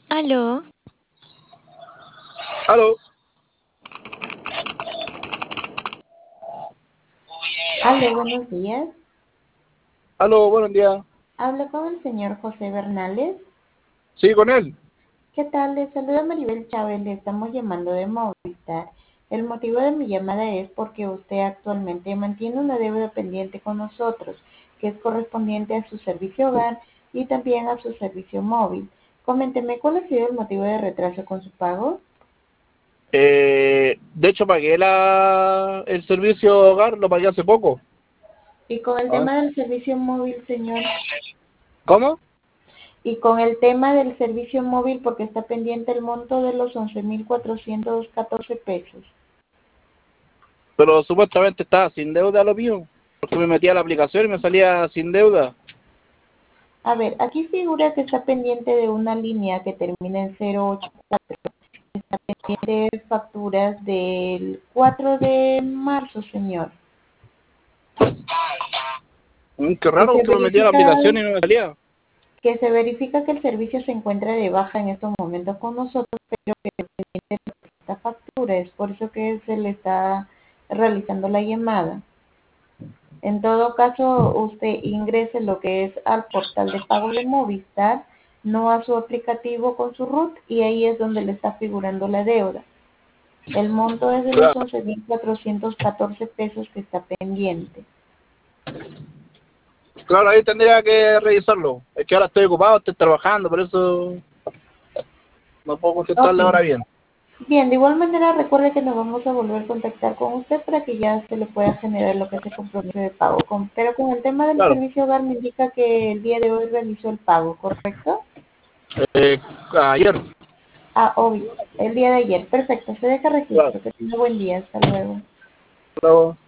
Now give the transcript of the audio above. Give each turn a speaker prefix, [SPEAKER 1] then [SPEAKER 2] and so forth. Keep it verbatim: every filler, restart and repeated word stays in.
[SPEAKER 1] Aló,
[SPEAKER 2] Aló,
[SPEAKER 3] Aló, buenos días.
[SPEAKER 2] aló, buenos días.
[SPEAKER 3] Hablo con el señor José Bernales.
[SPEAKER 2] Sí, con él.
[SPEAKER 3] ¿Qué tal? Le saluda Maribel Chávez. Le estamos llamando de Movistar. El motivo de mi llamada es porque usted actualmente mantiene una deuda pendiente con nosotros, que es correspondiente a su servicio hogar y también a su servicio móvil. Coménteme, ¿cuál ha sido el motivo de retraso con su pago?
[SPEAKER 2] Eh, de hecho, pagué la, el servicio hogar, lo pagué hace poco.
[SPEAKER 3] Y con el
[SPEAKER 2] Ah,
[SPEAKER 3] tema del servicio móvil, señor.
[SPEAKER 2] ¿cómo?
[SPEAKER 3] Y con el tema del servicio móvil, porque está pendiente el monto de los once mil cuatrocientos catorce pesos.
[SPEAKER 2] Pero supuestamente estaba sin deuda lo mío, porque me metí a la aplicación y me salía sin deuda.
[SPEAKER 3] A ver, aquí figura que está pendiente de una línea que termina en cero ocho cuatro. Está pendiente de facturas del cuatro de marzo, señor.
[SPEAKER 2] Mm, qué
[SPEAKER 3] Que
[SPEAKER 2] raro,
[SPEAKER 3] se
[SPEAKER 2] porque me metí a la
[SPEAKER 3] verifica
[SPEAKER 2] aplicación y no me salía.
[SPEAKER 3] que se verifica que el servicio se encuentra de baja en estos momentos con nosotros, pero que pendiente de esta factura. Es por eso que se le está realizando la llamada. En todo caso, usted ingrese lo que es al portal de pago de Movistar, no a su aplicativo con su RUT, y ahí es donde le está figurando la deuda. El monto es de los
[SPEAKER 2] Claro,
[SPEAKER 3] once mil cuatrocientos catorce pesos que está pendiente.
[SPEAKER 2] claro, ahí tendría que revisarlo. Es que ahora estoy ocupado, estoy trabajando, por eso no puedo
[SPEAKER 3] Ok.
[SPEAKER 2] contestarle ahora bien.
[SPEAKER 3] Bien, de igual manera recuerde que nos vamos a volver a contactar con usted para que ya se le pueda generar lo que es el compromiso de pago. Con- pero con el tema del
[SPEAKER 2] Claro,
[SPEAKER 3] servicio hogar me indica que el día de hoy realizó el pago, ¿correcto?
[SPEAKER 2] eh, ayer.
[SPEAKER 3] Ah, obvio, el día de ayer. Perfecto, se deja
[SPEAKER 2] Claro,
[SPEAKER 3] registro. Que tenga buen día. Hasta luego.
[SPEAKER 2] luego.